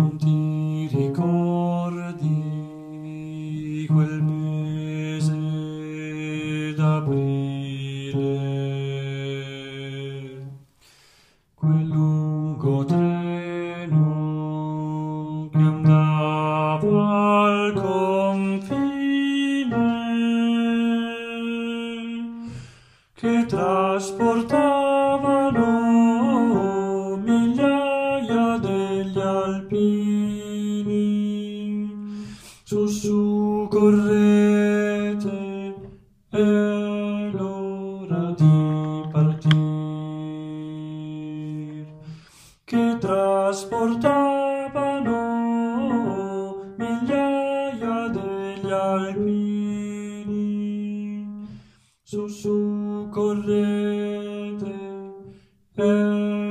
non ti ricordi quel mese d'aprile, quel lungo treno che andava al confine, che trasportavano migliaia degli alpini. Su correte, è l'ora di partir, che trasportavano migliaia degli alpini. Su correte,